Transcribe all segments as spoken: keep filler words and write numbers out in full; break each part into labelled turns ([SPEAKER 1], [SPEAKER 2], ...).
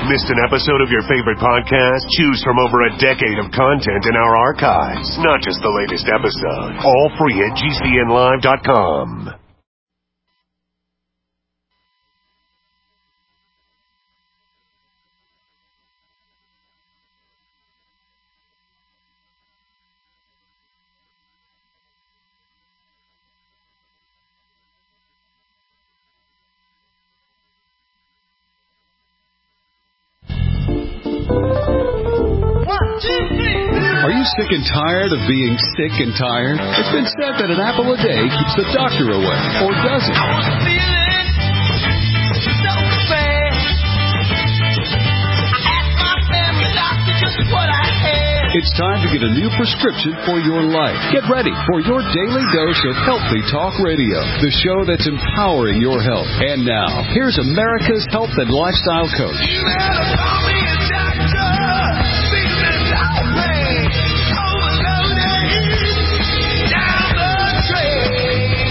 [SPEAKER 1] Missed an episode of your favorite podcast? Choose from over a decade of content in our archives, not just the latest episode. All free at G C N live dot com.
[SPEAKER 2] Are you sick and tired of being sick and tired? It's been said that an apple a day keeps the doctor away, or does it?
[SPEAKER 3] I was feeling so bad. I asked my family doctor just what I had.
[SPEAKER 2] It's time to get a new prescription for your life. Get ready for your daily dose of Healthy Talk Radio, the show that's empowering your health. And now, here's America's health and lifestyle coach.
[SPEAKER 3] You better call me a doctor. Feeling like rain. Overloaded. Down the drain.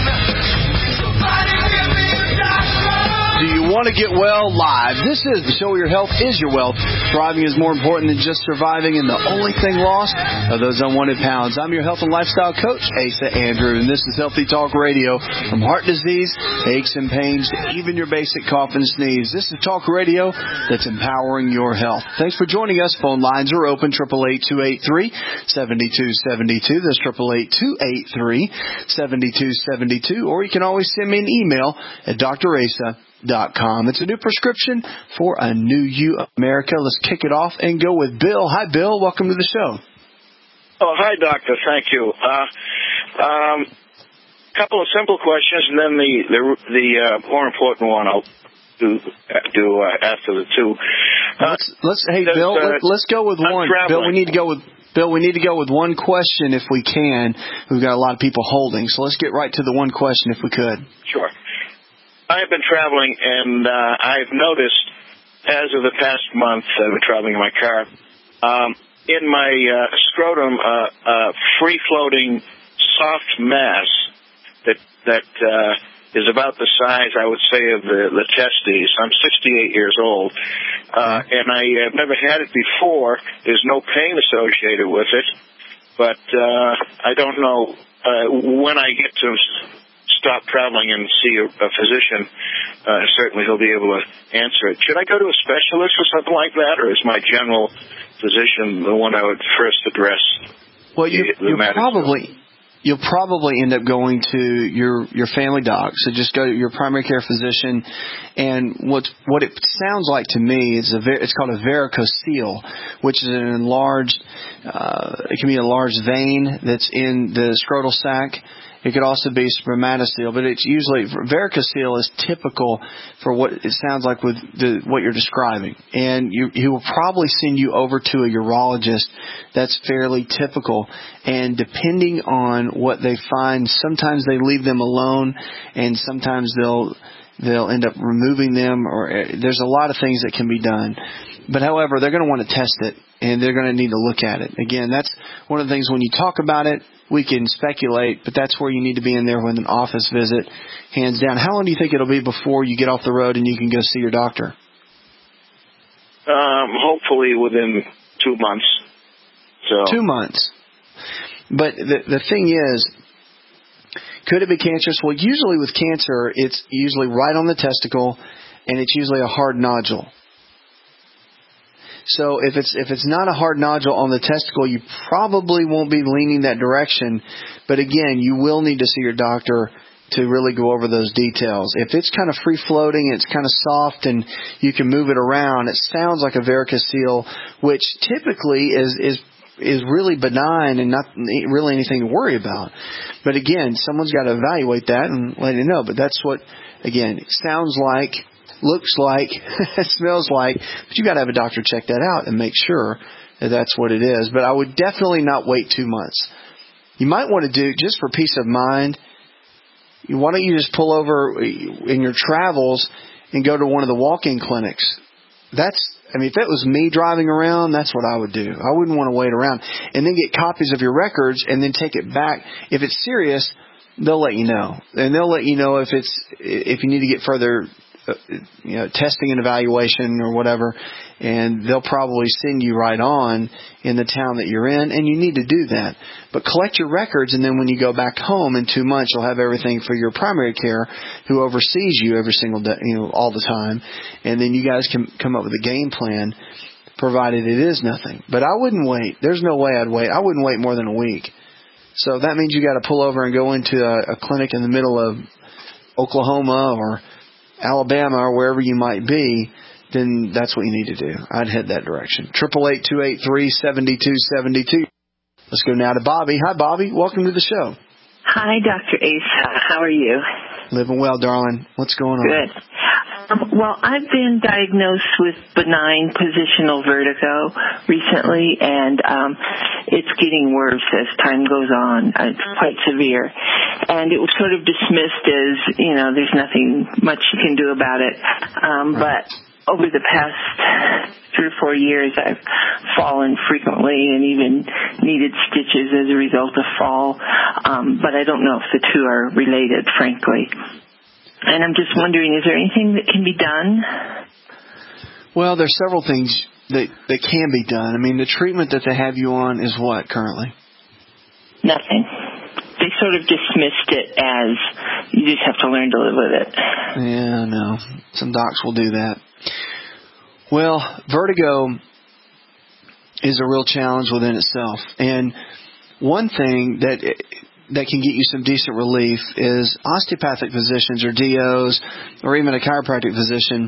[SPEAKER 3] Somebody give me a doctor.
[SPEAKER 4] Do you want to get well live? This is the show where your health is your wealth. Thriving is more important than just surviving, and the only thing lost are those unwanted pounds. I'm your health and lifestyle coach, Asa Andrew, and this is Healthy Talk Radio. From heart disease, aches and pains, to even your basic cough and sneeze. This is talk radio that's empowering your health. Thanks for joining us. Phone lines are open, eight eight eight, two eight three, seven two seven two. That's eight eight eight, two eight three, seven two seven two. Or you can always send me an email at d r asa dot com. It's a new prescription for a new you, America. Let's kick it off and go with Bill. Hi, Bill. Welcome to the show.
[SPEAKER 5] Oh, hi, Doctor. Thank you. Uh, um, couple of simple questions, and then the the, the uh, more important one I'll do do uh, after the two. Uh,
[SPEAKER 4] let's, let's hey,
[SPEAKER 5] does,
[SPEAKER 4] Bill.
[SPEAKER 5] uh,
[SPEAKER 4] let, let's go with
[SPEAKER 5] I'm
[SPEAKER 4] one.
[SPEAKER 5] traveling.
[SPEAKER 4] Bill, we need to go with Bill. We need to go with one question if we can. We've got a lot of people holding, so let's get right to the one question if we could.
[SPEAKER 5] Sure. I've been traveling, and uh, I've noticed, as of the past month, I've been traveling in my car, um, in my uh, scrotum, uh, uh, free-floating soft mass that that uh, is about the size, I would say, of the, the testes. I'm sixty-eight years old, uh, and I have never had it before. There's no pain associated with it, but uh, I don't know uh, when I get to stop traveling and see a, a physician, uh, certainly he'll be able to answer it. Should I go to a specialist or something like that, or is my general physician the one I would first address?
[SPEAKER 4] Well, you,
[SPEAKER 5] the, the
[SPEAKER 4] you'll probably you'll probably end up going to your your family doc. So just go to your primary care physician, and what what it sounds like to me is a ver- it's called a varicocele, which is an enlarged uh, it can be an enlarged vein that's in the scrotal sac. It could also be spermatocele, but it's usually varicocele is typical for what it sounds like with the, what you're describing. And you, he will probably send you over to a urologist. That's fairly typical. And depending on what they find, sometimes they leave them alone, and sometimes they'll they'll end up removing them. Or there's a lot of things that can be done. But however, they're going to want to test it, and they're going to need to look at it. Again, that's one of the things when you talk about it, we can speculate, but that's where you need to be in there with an office visit, hands down. How long do you think it'll be before you get off the road and you can go see your doctor?
[SPEAKER 5] Um, hopefully within two months. So
[SPEAKER 4] Two months. But the the thing is, could it be cancerous? Well, usually with cancer, it's usually right on the testicle, and it's usually a hard nodule. So if it's if it's not a hard nodule on the testicle, you probably won't be leaning that direction. But again, you will need to see your doctor to really go over those details. If it's kind of free floating, it's kind of soft, and you can move it around, it sounds like a varicocele, which typically is is is really benign and not really anything to worry about. But again, someone's got to evaluate that and let you know. But that's what, again, it sounds like, looks like, smells like, but you got to have a doctor check that out and make sure that that's what it is. But I would definitely not wait two months. You might want to do, just for peace of mind, why don't you just pull over in your travels and go to one of the walk-in clinics? That's, I mean, if it was me driving around, that's what I would do. I wouldn't want to wait around. And then get copies of your records and then take it back. If it's serious, they'll let you know. And they'll let you know if it's, if you need to get further uh, you know, testing and evaluation or whatever, and they'll probably send you right on in the town that you're in, and you need to do that. But collect your records, and then when you go back home in two months, you'll have everything for your primary care, who oversees you every single day, you know, all the time, and then you guys can come up with a game plan, provided it is nothing. But I wouldn't wait. There's no way I'd wait. I wouldn't wait more than a week. So that means you got to pull over and go into a, a clinic in the middle of Oklahoma or Alabama or wherever you might be. Then that's what you need to do. I'd head that direction. Triple eight two eight three seven two seven two. Let's go now to Bobby. Hi, Bobby. Welcome to the show.
[SPEAKER 6] Hi, Doctor Ace. How are you?
[SPEAKER 4] Living well, darling. What's going on?
[SPEAKER 6] Good. Um, well, I've been diagnosed with benign positional vertigo recently, and um, it's getting worse as time goes on. It's quite severe. And it was sort of dismissed as, you know, there's nothing much you can do about it. Um,
[SPEAKER 4] Right.
[SPEAKER 6] But over the past three or four years, I've fallen frequently and even needed stitches as a result of fall. Um, but I don't know if the two are related, frankly. And I'm just wondering, is there anything that can be done?
[SPEAKER 4] Well, there's several things that, that can be done. I mean, the treatment that they have you on is what currently?
[SPEAKER 6] Nothing. They sort of dismissed it as you just have to learn to live with it.
[SPEAKER 4] Yeah, no. Some docs will do that. Well, vertigo is a real challenge within itself. And one thing that that can get you some decent relief is osteopathic physicians or D Os or even a chiropractic physician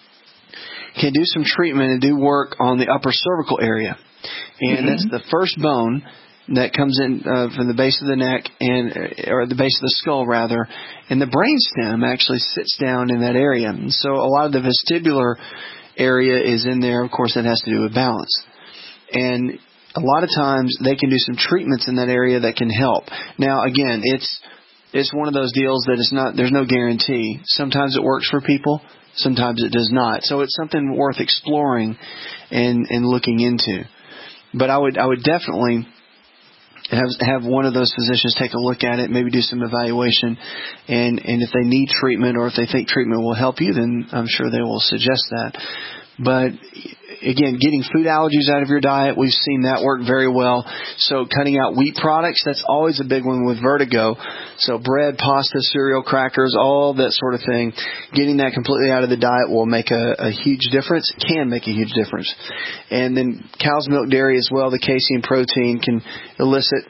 [SPEAKER 4] can do some treatment and do work on the upper cervical area. And mm-hmm. that's the first bone that comes in uh, from the base of the neck and or the base of the skull rather, and the brainstem actually sits down in that area. And so a lot of the vestibular area is in there. Of course, that has to do with balance. And a lot of times they can do some treatments in that area that can help. Now, again, it's it's one of those deals that it's not. There's no guarantee. Sometimes it works for people. Sometimes it does not. So it's something worth exploring and and looking into. But I would I would definitely have have one of those physicians take a look at it, maybe do some evaluation, and and if they need treatment or if they think treatment will help you, then I'm sure they will suggest that. But again, getting food allergies out of your diet, we've seen that work very well. So cutting out wheat products, that's always a big one with vertigo. So bread, pasta, cereal, crackers, all that sort of thing. Getting that completely out of the diet will make a, a huge difference, can make a huge difference. And then cow's milk, dairy as well, the casein protein can elicit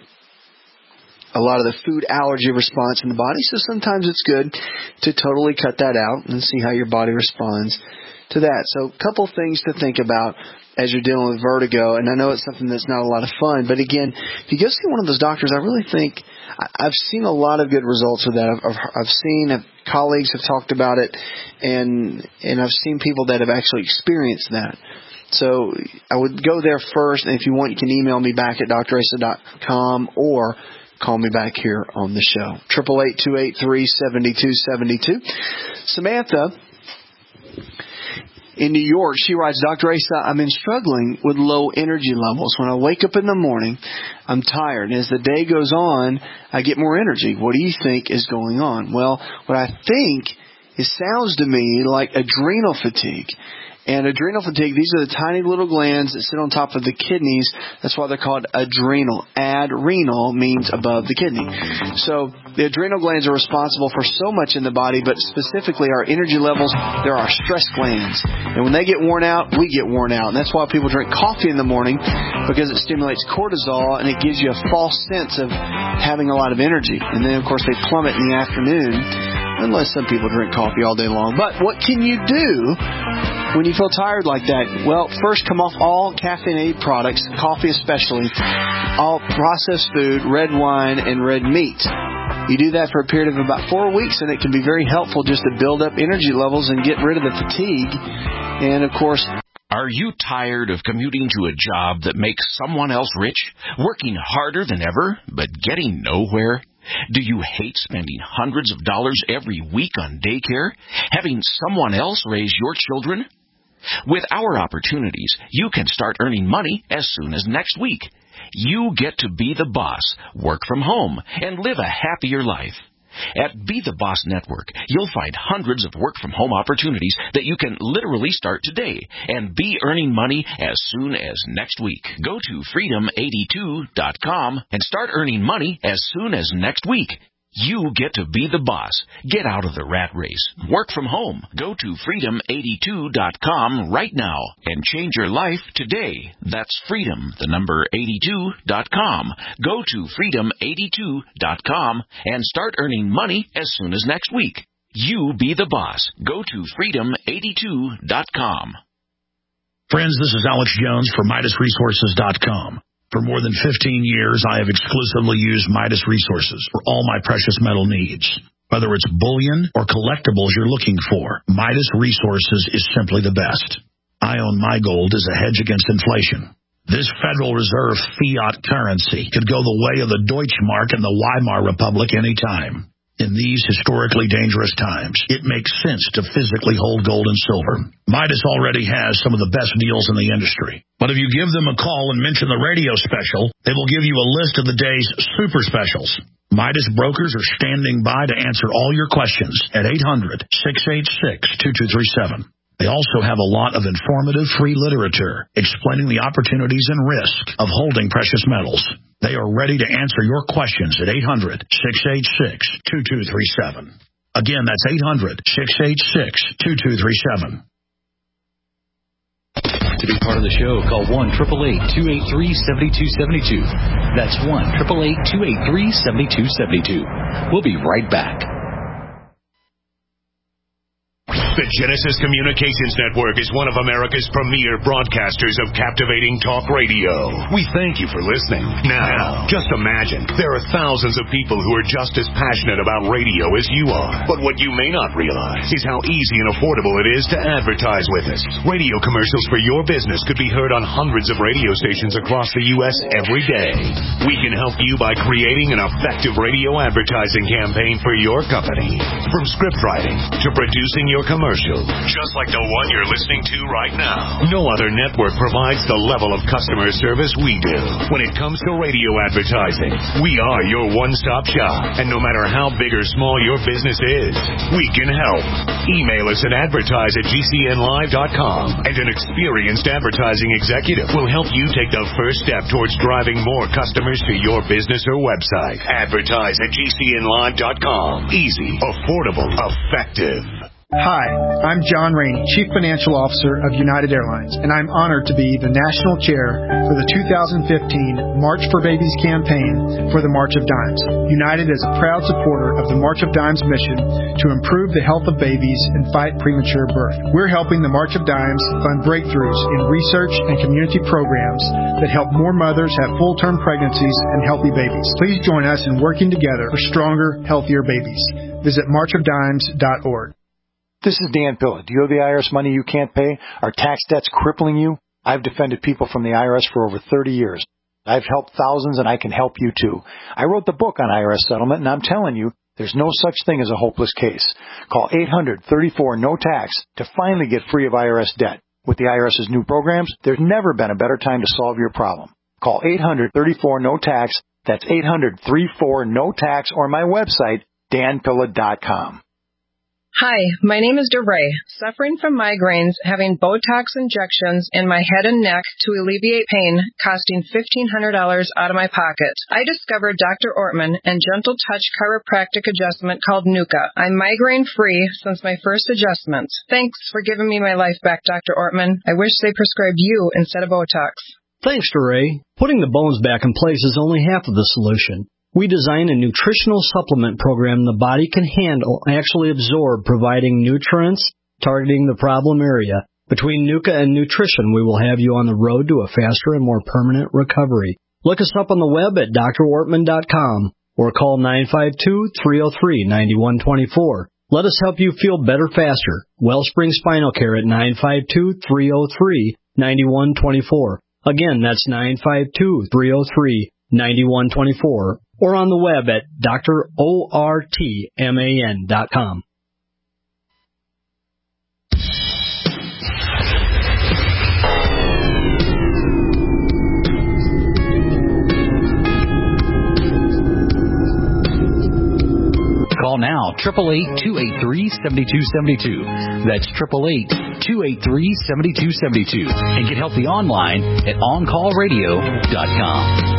[SPEAKER 4] a lot of the food allergy response in the body. So sometimes it's good to totally cut that out and see how your body responds to that. So a couple things to think about as you're dealing with vertigo. And I know it's something that's not a lot of fun, but again, if you go see one of those doctors, I really think I've seen a lot of good results with that. I've, I've seen colleagues have talked about it, and and I've seen people that have actually experienced that. So I would go there first, and if you want, you can email me back at d r asa dot com or call me back here on the show. Triple eight two eight three seven two seven two. Samantha in New York, she writes, Doctor Asa, I've been struggling with low energy levels. When I wake up in the morning, I'm tired. And as the day goes on, I get more energy. What do you think is going on? Well, what I think, it sounds to me like adrenal fatigue. And adrenal fatigue, these are the tiny little glands that sit on top of the kidneys. That's why they're called adrenal. Adrenal means above the kidney. So the adrenal glands are responsible for so much in the body, but specifically our energy levels, they're our stress glands. And when they get worn out, we get worn out. And that's why people drink coffee in the morning, because it stimulates cortisol and it gives you a false sense of having a lot of energy. And then, of course, they plummet in the afternoon, unless some people drink coffee all day long. But what can you do when you feel tired like that? Well, first, come off all caffeinated products, coffee especially, all processed food, red wine, and red meat. You do that for a period of about four weeks, and it can be very helpful just to build up energy levels and get rid of the fatigue. And, of course,
[SPEAKER 7] are you tired of commuting to a job that makes someone else rich, working harder than ever, but getting nowhere? Do you hate spending hundreds of dollars every week on daycare, having someone else raise your children? With our opportunities, you can start earning money as soon as next week. You get to be the boss, work from home, and live a happier life. At Be the Boss Network, you'll find hundreds of work-from-home opportunities that you can literally start today and be earning money as soon as next week. Go to freedom eighty-two dot com and start earning money as soon as next week. You get to be the boss. Get out of the rat race. Work from home. Go to freedom eighty-two dot com right now and change your life today. That's freedom, the number eighty-two dot com. Go to freedom eighty-two dot com and start earning money as soon as next week. You be the boss. Go to freedom eighty-two dot com.
[SPEAKER 8] Friends, this is Alex Jones for Midas Resources dot com. For more than fifteen years, I have exclusively used Midas Resources for all my precious metal needs. Whether it's bullion or collectibles you're looking for, Midas Resources is simply the best. I own my gold as a hedge against inflation. This Federal Reserve fiat currency could go the way of the Deutschmark and the Weimar Republic any time. In these historically dangerous times, it makes sense to physically hold gold and silver. Midas already has some of the best deals in the industry. But if you give them a call and mention the radio special, they will give you a list of the day's super specials. Midas brokers are standing by to answer all your questions at eight hundred, six eight six, two two three seven. They also have a lot of informative free literature explaining the opportunities and risk of holding precious metals. They are ready to answer your questions at eight hundred, six eight six, two two three seven. Again, that's eight hundred, six eight six, two two three seven.
[SPEAKER 2] To be part of the show, call one eight eight eight, two eight three, seven two seven two. That's one eight eight eight, two eight three, seven two seven two. We'll be right back.
[SPEAKER 1] The Genesis Communications Network is one of America's premier broadcasters of captivating talk radio. We thank you for listening. Now, just imagine, there are thousands of people who are just as passionate about radio as you are. But what you may not realize is how easy and affordable it is to advertise with us. Radio commercials for your business could be heard on hundreds of radio stations across the U S every day. We can help you by creating an effective radio advertising campaign for your company. From script writing to producing your commercial. Just like the one you're listening to right now. No other network provides the level of customer service we do. When it comes to radio advertising, we are your one-stop shop. And no matter how big or small your business is, we can help. Email us at advertise at G C N live dot com, and an experienced advertising executive will help you take the first step towards driving more customers to your business or website. Advertise at G C N live dot com. Easy, affordable, effective.
[SPEAKER 9] Hi, I'm John Rainey, Chief Financial Officer of United Airlines, and I'm honored to be the National Chair for the two thousand fifteen March for Babies campaign for the March of Dimes. United is a proud supporter of the March of Dimes mission to improve the health of babies and fight premature birth. We're helping the March of Dimes fund breakthroughs in research and community programs that help more mothers have full-term pregnancies and healthy babies. Please join us in working together for stronger, healthier babies. Visit march of dimes dot org.
[SPEAKER 10] This is Dan Pilla. Do you owe the I R S money you can't pay? Are tax debts crippling you? I've defended people from the I R S for over thirty years. I've helped thousands, and I can help you too. I wrote the book on I R S settlement, and I'm telling you, there's no such thing as a hopeless case. Call eight hundred, thirty-four, no tax to finally get free of I R S debt. With the I R S's new programs, there's never been a better time to solve your problem. Call eight hundred, thirty-four, no tax. That's eight hundred, thirty-four, no tax, or my website, dan pilla dot com.
[SPEAKER 11] Hi, my name is DeRay, suffering from migraines, having Botox injections in my head and neck to alleviate pain, costing fifteen hundred dollars out of my pocket. I discovered Doctor Ortman and Gentle Touch chiropractic adjustment called Nuka. I'm migraine-free since my first adjustment. Thanks for giving me my life back, Doctor Ortman. I wish they prescribed you instead of Botox.
[SPEAKER 12] Thanks, DeRay. Putting the bones back in place is only half of the solution. We design a nutritional supplement program the body can handle, actually absorb, providing nutrients, targeting the problem area. Between Nuka and nutrition, we will have you on the road to a faster and more permanent recovery. Look us up on the web at d r ortman dot com or call nine five two, three oh three, nine one two four. Let us help you feel better faster. Wellspring Spinal Care at nine five two, three oh three, nine one two four. Again, that's nine five two, three oh three, nine one two four. Or on the web at d r ortman dot com.
[SPEAKER 8] Call
[SPEAKER 13] eight eight eight, two eight three, seven two seven two. That's eight eight eight, two eight three, seven two seven two. And get healthy online at on call radio dot com.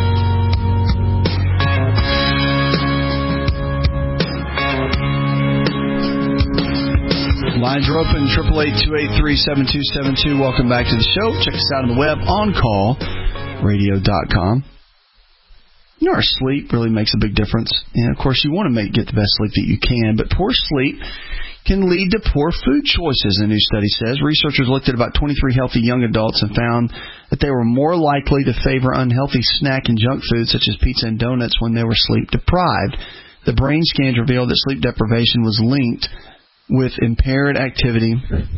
[SPEAKER 4] Lines are open, eight eight eight, two eight three, seven two seven two. Welcome back to the show. Check us out on the web, on call radio dot com. You know, our sleep really makes a big difference. And, of course, you want to make, get the best sleep that you can, but poor sleep can lead to poor food choices, a new study says. Researchers looked at about twenty-three healthy young adults and found that they were more likely to favor unhealthy snack and junk foods such as pizza and donuts when they were sleep deprived. The brain scans revealed that sleep deprivation was linked with impaired activity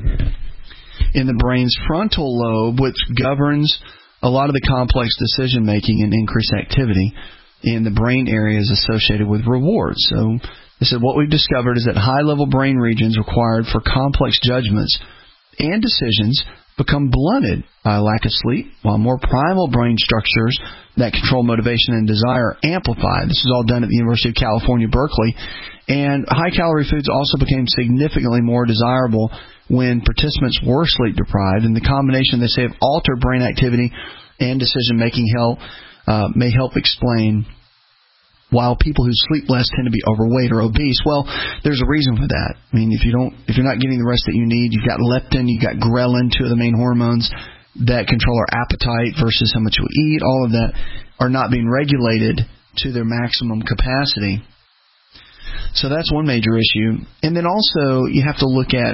[SPEAKER 4] in the brain's frontal lobe, which governs a lot of the complex decision-making and increased activity in the brain areas associated with rewards. So they said what we've discovered is that high-level brain regions required for complex judgments and decisions become blunted by a lack of sleep, while more primal brain structures that control motivation and desire are amplified. This is all done at the University of California, Berkeley. And high-calorie foods also became significantly more desirable when participants were sleep-deprived. And the combination, they say, of altered brain activity and decision-making help uh, may help explain why people who sleep less tend to be overweight or obese. Well, there's a reason for that. I mean, if you don't, if you're not getting the rest that you need, you've got leptin, you've got ghrelin, two of the main hormones that control our appetite versus how much we eat. All of that are not being regulated to their maximum capacity. So that's one major issue. And then also you have to look at,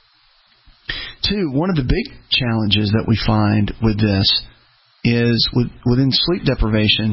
[SPEAKER 4] too, one of the big challenges that we find with this is with, within sleep deprivation,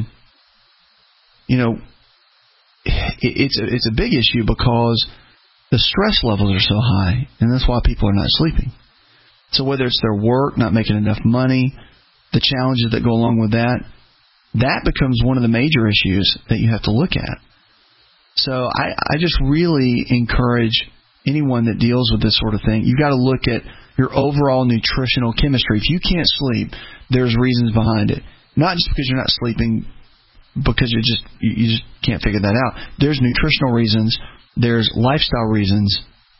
[SPEAKER 4] you know, it, it's, a, it's a big issue because the stress levels are so high, and that's why people are not sleeping. So whether it's their work, not making enough money, the challenges that go along with that, that becomes one of the major issues that you have to look at. So I, I just really encourage anyone that deals with this sort of thing, you've got to look at your overall nutritional chemistry. If you can't sleep, there's reasons behind it. Not just because you're not sleeping because you just you just can't figure that out. There's nutritional reasons. There's lifestyle reasons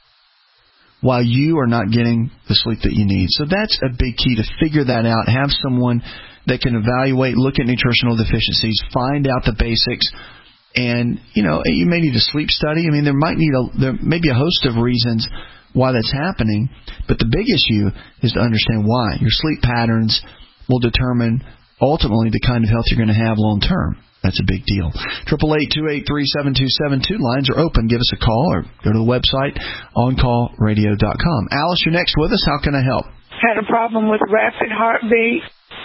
[SPEAKER 4] why you are not getting the sleep that you need. So that's a big key, to figure that out. Have someone that can evaluate, look at nutritional deficiencies, find out the basics. And, you know, you may need a sleep study. I mean, there might need a, there may be a host of reasons why that's happening. But the big issue is to understand why. Your sleep patterns will determine ultimately the kind of health you're going to have long term. That's a big deal. eight eight eight, two eight three, seven two seven two. Lines are open. Give us a call or go to the website, on call radio dot com. Alice, you're next with us. How can I help?
[SPEAKER 14] Had a problem with rapid heartbeat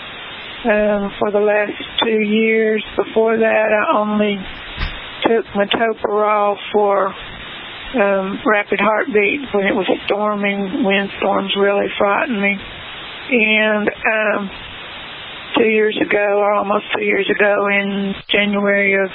[SPEAKER 14] um, for the last two years. Before that, I only took metoprolol for um, rapid heartbeat when it was storming. Windstorms really frightened me. And um, two years ago, or almost two years ago, in January of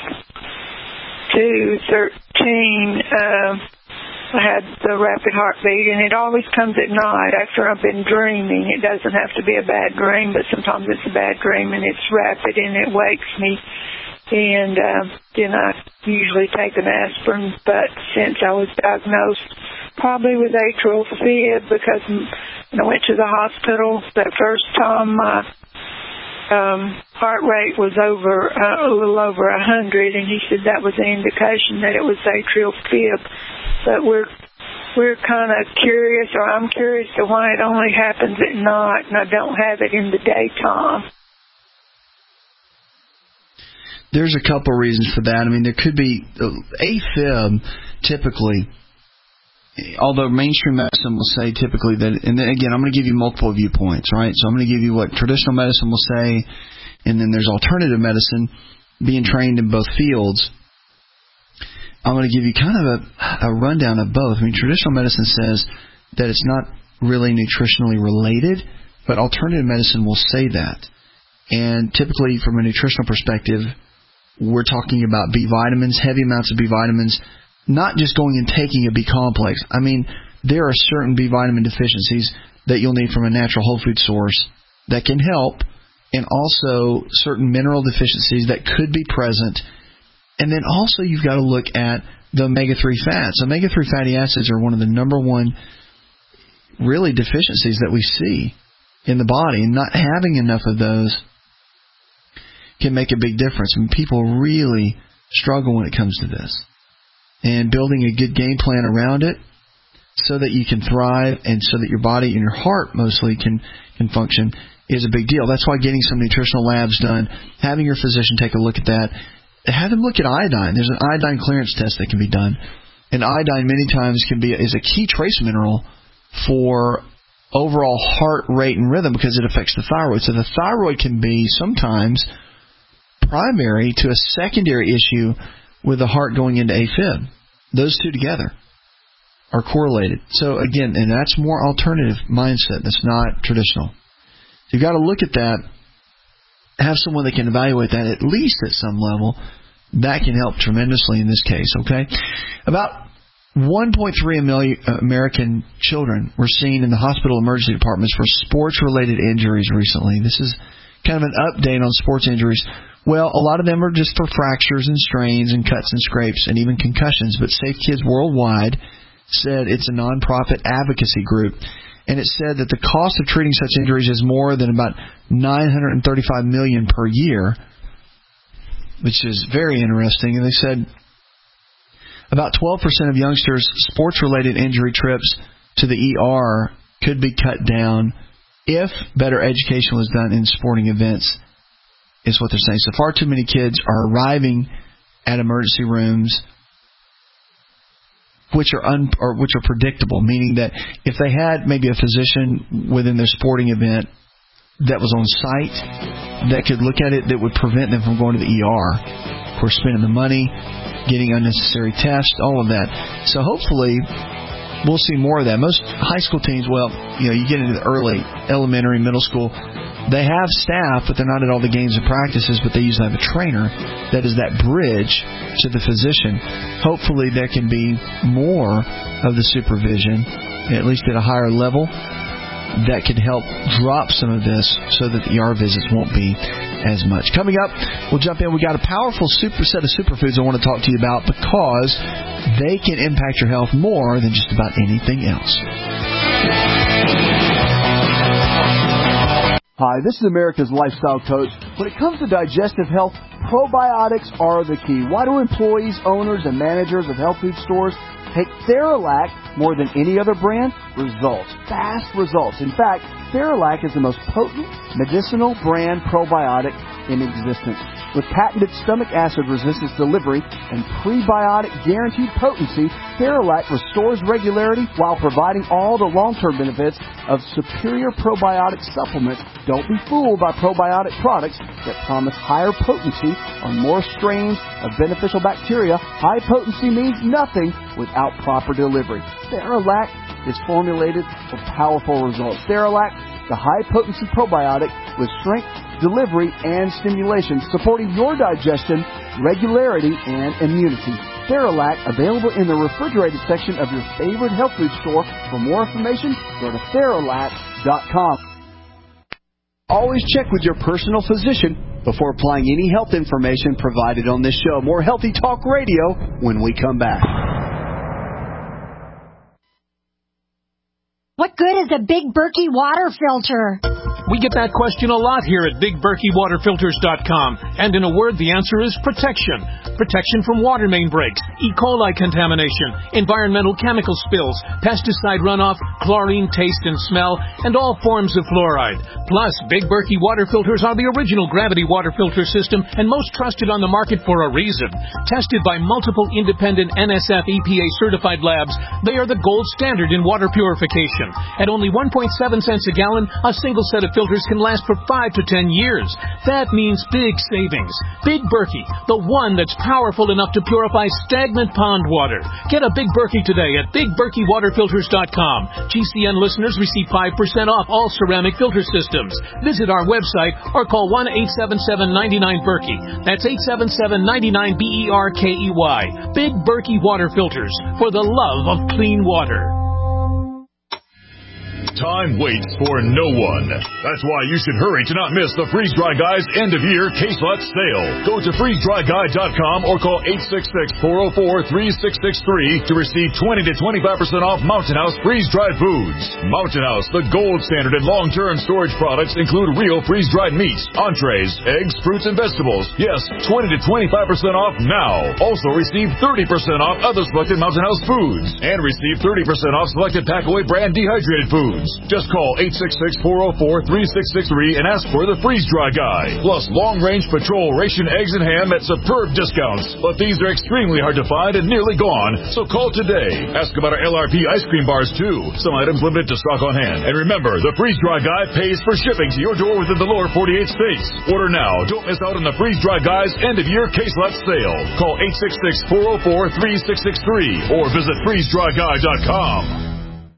[SPEAKER 14] two thousand thirteen, uh, I had the rapid heartbeat, and it always comes at night after I've been dreaming. It doesn't have to be a bad dream, but sometimes it's a bad dream, and it's rapid, and it wakes me. And uh, then I usually take an aspirin, but since I was diagnosed probably with atrial fib, because when I went to the hospital that first time, my um, heart rate was over uh, a little over a hundred, and he said that was the indication that it was atrial fib. But we're we're kind of curious, or I'm curious to why it only happens at night and I don't have it in the daytime.
[SPEAKER 4] There's a couple of reasons for that. I mean, there could be AFib typically, although mainstream medicine will say typically that, and then again, I'm going to give you multiple viewpoints, right? So I'm going to give you what traditional medicine will say, and then there's alternative medicine, being trained in both fields. I'm going to give you kind of a, a rundown of both. I mean, traditional medicine says that it's not really nutritionally related, but alternative medicine will say that. And typically, from a nutritional perspective, we're talking about B vitamins, heavy amounts of B vitamins, not just going and taking a B complex. I mean, there are certain B vitamin deficiencies that you'll need from a natural whole food source that can help, and also certain mineral deficiencies that could be present. And then also you've got to look at the omega three fats. omega three fatty acids are one of the number one really deficiencies that we see in the body, and not having enough of those can make a big difference. I mean, people really struggle when it comes to this. And building a good game plan around it so that you can thrive and so that your body and your heart mostly can, can function is a big deal. That's why getting some nutritional labs done, having your physician take a look at that, have them look at iodine. There's an iodine clearance test that can be done. And iodine many times can be is a key trace mineral for overall heart rate and rhythm because it affects the thyroid. So the thyroid can be sometimes primary to a secondary issue with the heart going into AFib. Those two together are correlated. So again, and that's more alternative mindset. That's not traditional. You've got to look at that, have someone that can evaluate that at least at some level. That can help tremendously in this case, okay? About one point three million American children were seen in the hospital emergency departments for sports-related injuries recently. This is kind of an update on sports injuries. Well, a lot of them are just for fractures and strains and cuts and scrapes and even concussions, but Safe Kids Worldwide said it's a nonprofit advocacy group, and it said that the cost of treating such injuries is more than about nine hundred thirty-five million dollars per year, which is very interesting. And they said about twelve percent of youngsters' sports-related injury trips to the E R could be cut down if better education was done in sporting events, is what they're saying. So far too many kids are arriving at emergency rooms which are un, or which are predictable, meaning that if they had maybe a physician within their sporting event that was on site that could look at it, that would prevent them from going to the E R, of course, spending the money, getting unnecessary tests, all of that. So hopefully we'll see more of that. Most high school teams, well, you know, you get into the early elementary, middle school, they have staff, but they're not at all the games and practices, but they usually have a trainer that is that bridge to the physician. Hopefully there can be more of the supervision, at least at a higher level, that can help drop some of this so that the E R visits won't be as much. Coming up, we'll jump in. We got a powerful super set of superfoods I want to talk to you about because they can impact your health more than just about anything else.
[SPEAKER 15] Hi, this is America's Lifestyle Coach. When it comes to digestive health, probiotics are the key. Why do employees, owners, and managers of health food stores take Theralac more than any other brand? Results. Fast results. In fact, Theralac is the most potent medicinal brand probiotic in existence. With patented stomach acid resistance delivery and prebiotic guaranteed potency, Theralac restores regularity while providing all the long-term benefits of superior probiotic supplements. Don't be fooled by probiotic products that promise higher potency on more strains of beneficial bacteria. High potency means nothing without proper delivery. Theralac is formulated for powerful results. Theralac, the high-potency probiotic with strength, delivery, and stimulation, supporting your digestion, regularity, and immunity. Theralac, available in the refrigerated section of your favorite health food store. For more information, go to Theralac dot com. Always check with your personal physician before applying any health information provided on this show. More Healthy Talk Radio when we come back.
[SPEAKER 16] What good is a Big Berkey water filter?
[SPEAKER 17] We get that question a lot here at Big Berkey Water Filters dot com. And in a word, the answer is protection. Protection from water main breaks, E. coli contamination, environmental chemical spills, pesticide runoff, chlorine taste and smell, and all forms of fluoride. Plus, Big Berkey water filters are the original gravity water filter system and most trusted on the market for a reason. Tested by multiple independent N S F E P A certified labs, they are the gold standard in water purification. At only one point seven cents a gallon, a single set of filters can last for five to ten years. That means big savings. Big Berkey, the one that's powerful enough to purify stagnant pond water. Get a Big Berkey today at Big Berkey Water Filters dot com. G C N listeners receive five percent off all ceramic filter systems. Visit our website or call one eight seven seven, nine nine, Berkey. That's eight seven seven, nine nine, B E R K E Y. Big Berkey Water Filters, for the love of clean water.
[SPEAKER 18] Time waits for no one. That's why you should hurry to not miss the Freeze Dry Guy's end-of-year case lot sale. Go to freeze dry guy dot com or call eight six six, four oh four, three six six three to receive twenty to twenty-five percent off Mountain House freeze-dried foods. Mountain House, the gold standard in long-term storage products, include real freeze-dried meats, entrees, eggs, fruits, and vegetables. Yes, twenty to twenty-five percent off now. Also receive thirty percent off other selected Mountain House foods and receive thirty percent off selected Packaway brand dehydrated foods. Just call eight six six, four oh four, three six six three and ask for the Freeze Dry Guy. Plus long-range patrol ration eggs and ham at superb discounts. But these are extremely hard to find and nearly gone, so call today. Ask about our L R P ice cream bars, too. Some items limited to stock on hand. And remember, the Freeze Dry Guy pays for shipping to your door within the lower forty-eight states. Order now. Don't miss out on the Freeze Dry Guy's end-of-year case lot sale. Call eight six six, four oh four, three six six three or visit freeze dry guy dot com.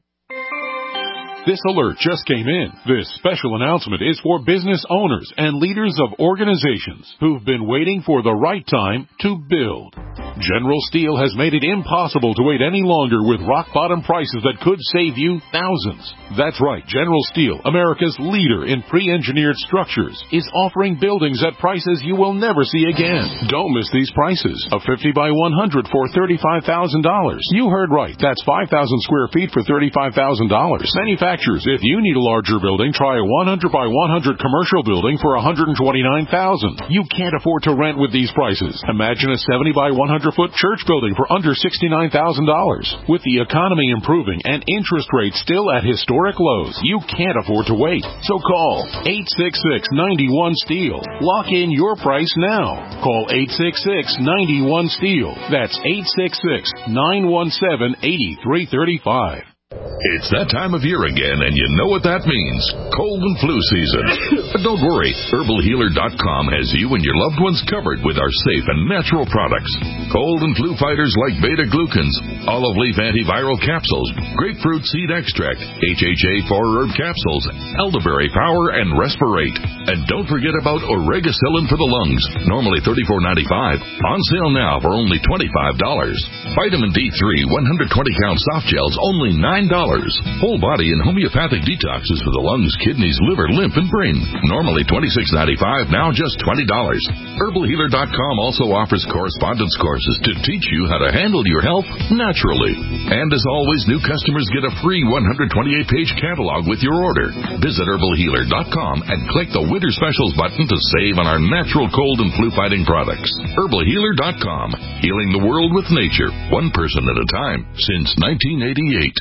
[SPEAKER 19] This alert just came in. This special announcement is for business owners and leaders of organizations who've been waiting for the right time to build. General Steel has made it impossible to wait any longer with rock-bottom prices that could save you thousands. That's right, General Steel, America's leader in pre-engineered structures, is offering buildings at prices you will never see again. Don't miss these prices. A fifty by one hundred for thirty-five thousand dollars. You heard right. That's five thousand square feet for thirty-five thousand dollars. Manufacturers, if you need a larger building, try a one hundred by one hundred commercial building for one hundred twenty-nine thousand dollars. You can't afford to rent with these prices. Imagine a seventy by one hundred foot church building for under sixty-nine thousand dollars. With the economy improving and interest rates still at historic lows, you can't afford to wait. So call eight six six, nine one, STEEL. Lock in your price now. Call eight six six, nine one, STEEL. That's eight six six, nine one seven, eight three three five.
[SPEAKER 1] It's that time of year again, and you know what that means. Cold and flu season. But don't worry, herbal healer dot com has you and your loved ones covered with our safe and natural products. Cold and flu fighters like beta-glucans, olive leaf antiviral capsules, grapefruit seed extract, H H A four-herb capsules, elderberry power, and respirate. And don't forget about oregacillin for the lungs, normally thirty-four ninety-five, on sale now for only twenty-five dollars. Vitamin D three one hundred twenty count soft gels, only nine dollars. Whole body and homeopathic detoxes for the lungs, kidneys, liver, lymph, and brain. Normally twenty-six ninety-five, now just twenty dollars. herbal healer dot com also offers correspondence courses to teach you how to handle your health naturally. And as always, new customers get a free one hundred twenty-eight page catalog with your order. Visit herbal healer dot com and click the Winter Specials button to save on our natural cold and flu fighting products. herbal healer dot com. Healing the world with nature, one person at a time, since nineteen eighty-eight.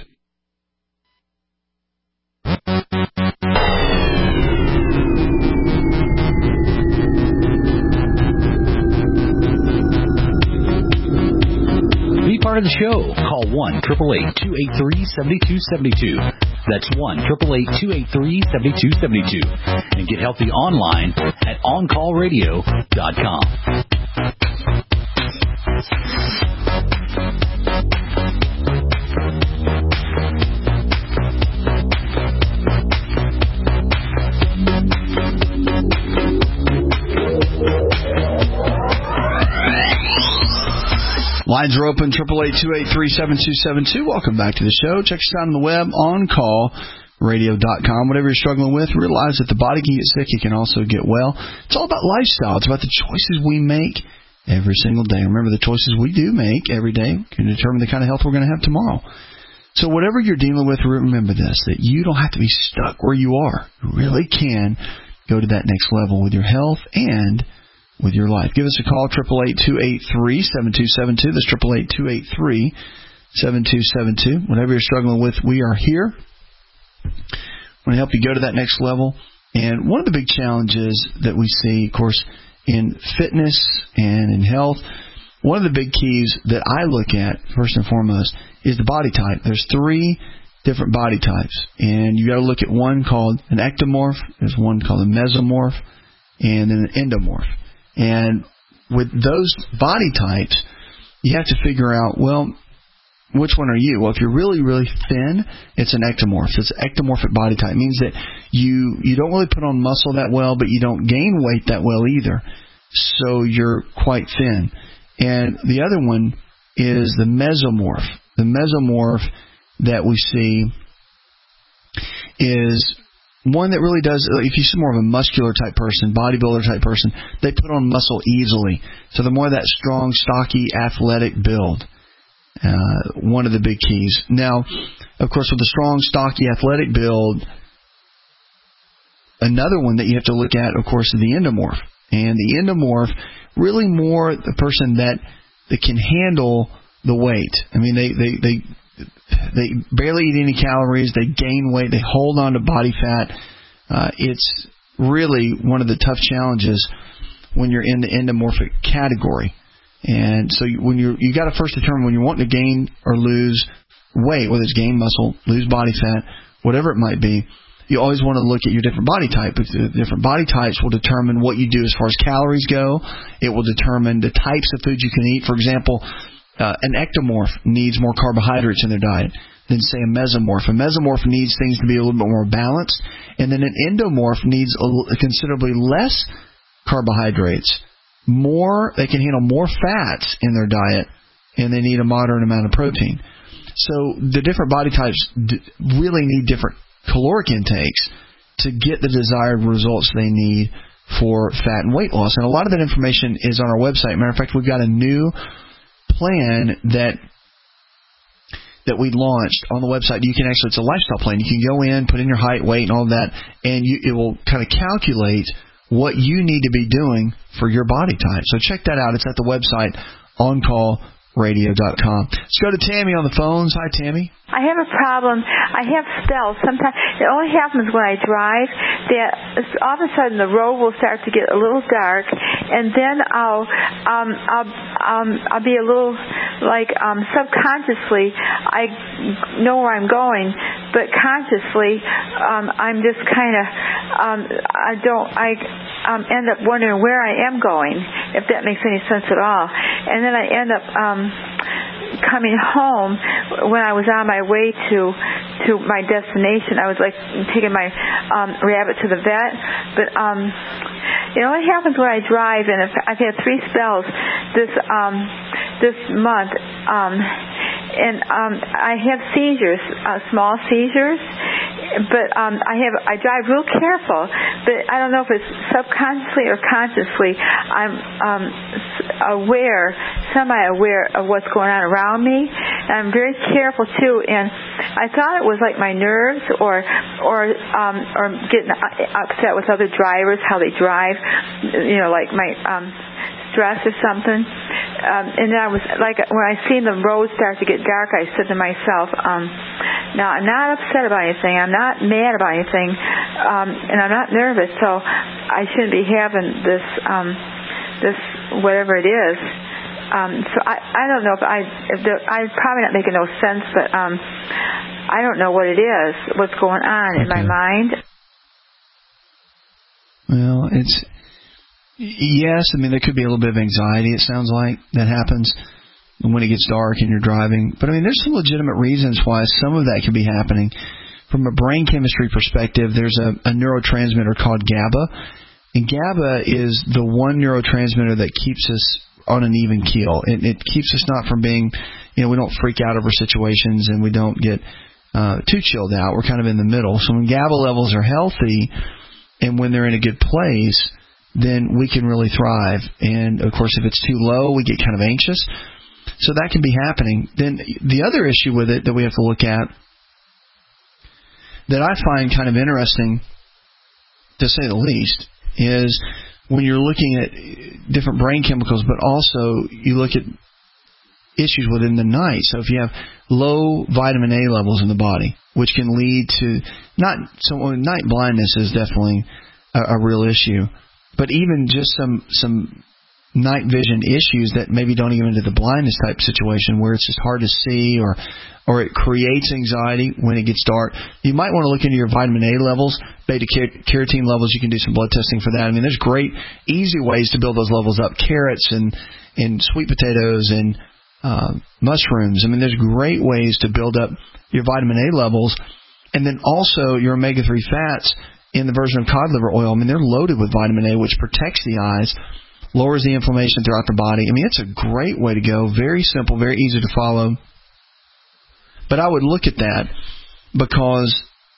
[SPEAKER 13] Be part of the show. Call one, eight eight eight, two eight three, seven two seven two. That's one, eight eight eight, two eight three, seven two seven two. And get healthy online at on call radio dot com.
[SPEAKER 4] Lines are open, eight eight eight, two eight three, seven two seven two. Welcome back to the show. Check us out on the web, on call radio dot com. Whatever you're struggling with, realize that the body can get sick. It can also get well. It's all about lifestyle. It's about the choices we make every single day. Remember, the choices we do make every day can determine the kind of health we're going to have tomorrow. So whatever you're dealing with, remember this, that you don't have to be stuck where you are. You really can go to that next level with your health and with your life. Give us a call, eight eight eight, two eight three, seven two seven two. That's eight eight eight, two eight three, seven two seven two. Whatever you're struggling with, we are here. I want to help you go to that next level. And one of the big challenges that we see, of course, in fitness and in health, one of the big keys that I look at, first and foremost, is the body type. There's three different body types. And you got to look at one called an ectomorph, there's one called a mesomorph, and then an endomorph. And with those body types, you have to figure out, well, which one are you? Well, if you're really, really thin, it's an ectomorph. It's an ectomorphic body type. It means that you, you don't really put on muscle that well, but you don't gain weight that well either. So you're quite thin. And the other one is the mesomorph. The mesomorph that we see is one that really does, if you're more of a muscular type person, bodybuilder type person, they put on muscle easily. So the more that strong, stocky, athletic build, uh, one of the big keys. Now, of course, with the strong, stocky, athletic build, another one that you have to look at, of course, is the endomorph. And the endomorph, really more the person that, that can handle the weight. I mean, they, they, they, they barely eat any calories, they gain weight, they hold on to body fat. Uh, it's really one of the tough challenges when you're in the endomorphic category. And so you, when you're, you got to first determine when you're wanting to gain or lose weight, whether it's gain muscle, lose body fat, whatever it might be. You always want to look at your different body type. The different body types will determine what you do as far as calories go. It will determine the types of foods you can eat. For example, uh, an ectomorph needs more carbohydrates in their diet than, say, a mesomorph. A mesomorph needs things to be a little bit more balanced. And then an endomorph needs a, considerably less carbohydrates. More, they can handle more fats in their diet, and they need a moderate amount of protein. So the different body types d- really need different caloric intakes to get the desired results they need for fat and weight loss. And a lot of that information is on our website. Matter of fact, we've got a new plan that that we launched on the website. You can actually, it's a lifestyle plan. You can go in, put in your height, weight, and all of that, and you, it will kind of calculate what you need to be doing for your body type. So check that out. It's at the website, on call radio dot com. Let's go to Tammy on the phones. Hi, Tammy.
[SPEAKER 20] I have a problem. I have spells. Sometimes it only happens when I drive. That all of a sudden the road will start to get a little dark, and then I'll um, I'll um, I'll be a little like um, subconsciously I know where I'm going, but consciously um, I'm just kind of um, I don't I um, end up wondering where I am going, if that makes any sense at all, and then I end up. Um, coming home when I was on my way to to my destination. I was like taking my um, rabbit to the vet, but um, it only happens when I drive, and if I've had three spells this um, this month, um, and um, I have seizures, uh, small seizures. But um, I have I drive real careful, but I don't know if it's subconsciously or consciously. I'm um, aware, semi-aware of what's going on around me. And I'm very careful too. And I thought it was like my nerves, or or um, or getting upset with other drivers, how they drive. You know, like my um, stress or something. Um, and then I was like, when I seen the road start to get dark, I said to myself, um, now I'm not upset about anything, I'm not mad about anything, um, and I'm not nervous, so I shouldn't be having this, um, this whatever it is. Um, so I, I don't know if I, if the, I'm probably not making no sense, but um, I don't know what it is, what's going on okay. in my mind.
[SPEAKER 4] Well, it's. Yes, I mean, there could be a little bit of anxiety, it sounds like, that happens when it gets dark and you're driving. But, I mean, there's some legitimate reasons why some of that could be happening. From a brain chemistry perspective, there's a, a neurotransmitter called GABA. And GABA is the one neurotransmitter that keeps us on an even keel. It, it keeps us not from being, you know, we don't freak out over situations and we don't get uh, too chilled out. We're kind of in the middle. So when GABA levels are healthy and when they're in a good place, then we can really thrive. And, of course, if it's too low, we get kind of anxious. So that can be happening. Then the other issue with it that we have to look at that I find kind of interesting, to say the least, is when you're looking at different brain chemicals, but also you look at issues within the night. So if you have low vitamin A levels in the body, which can lead to not so night blindness is definitely a, a real issue. But even just some some night vision issues that maybe don't even into the blindness type situation where it's just hard to see, or or it creates anxiety when it gets dark. You might want to look into your vitamin A levels, beta carotene levels. You can do some blood testing for that. I mean, there's great, easy ways to build those levels up. Carrots and, and sweet potatoes and uh, mushrooms. I mean, there's great ways to build up your vitamin A levels. And then also your omega three fats in the version of cod liver oil. I mean, they're loaded with vitamin A, which protects the eyes, lowers the inflammation throughout the body. I mean, it's a great way to go. Very simple, very easy to follow. But I would look at that because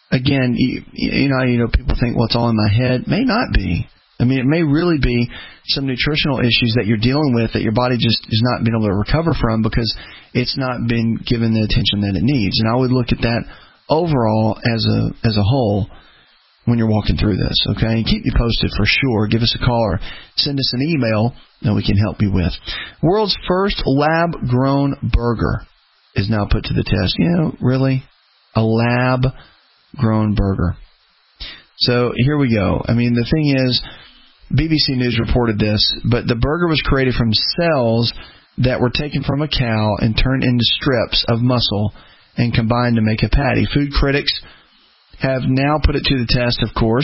[SPEAKER 4] again, you, you know, you know, people think, well, it's all in my head. May not be. I mean, it may really be some nutritional issues that you're dealing with that your body just is not being able to recover from because it's not been given the attention that it needs. And I would look at that overall as a as a whole when you're walking through this, okay? And keep me posted for sure. Give us a call or send us an email that we can help you with. World's first lab-grown burger is now put to the test. You know, really? A lab-grown burger. So here we go. I mean, the thing is, B B C News reported this, but the burger was created from cells that were taken from a cow and turned into strips of muscle and combined to make a patty. Food critics have now put it to the test, of course.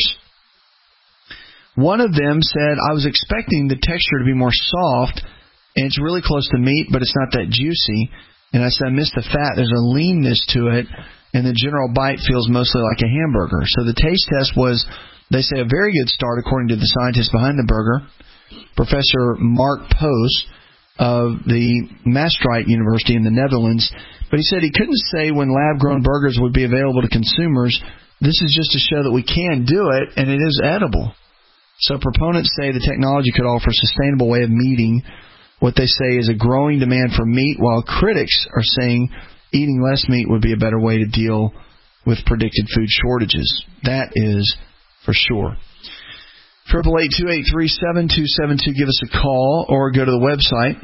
[SPEAKER 4] One of them said, I was expecting the texture to be more soft, and it's really close to meat, but it's not that juicy. And I said, I missed the fat. There's a leanness to it, and the general bite feels mostly like a hamburger. So the taste test was, they say, a very good start, according to the scientists behind the burger, Professor Mark Post of the Maastricht University in the Netherlands. But he said he couldn't say when lab-grown burgers would be available to consumers. This is just to show that we can do it, and it is edible. So proponents say the technology could offer a sustainable way of meeting what they say is a growing demand for meat, while critics are saying eating less meat would be a better way to deal with predicted food shortages. That is for sure. triple eight, two eight three, seven two seven two. Give us a call or go to the website,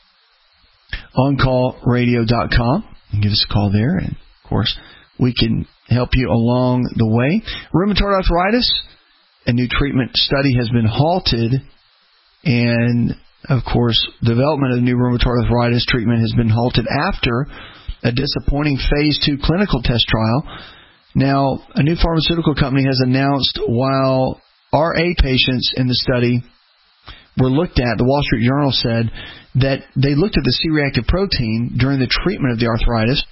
[SPEAKER 4] on call radio dot com, and give us a call there. And, of course, we can help you along the way. Rheumatoid arthritis, a new treatment study has been halted, and, of course, development of the new rheumatoid arthritis treatment has been halted after a disappointing phase two clinical test trial. Now, a new pharmaceutical company has announced while R A patients in the study were looked at, the Wall Street Journal said that they looked at the C-reactive protein during the treatment of the arthritis.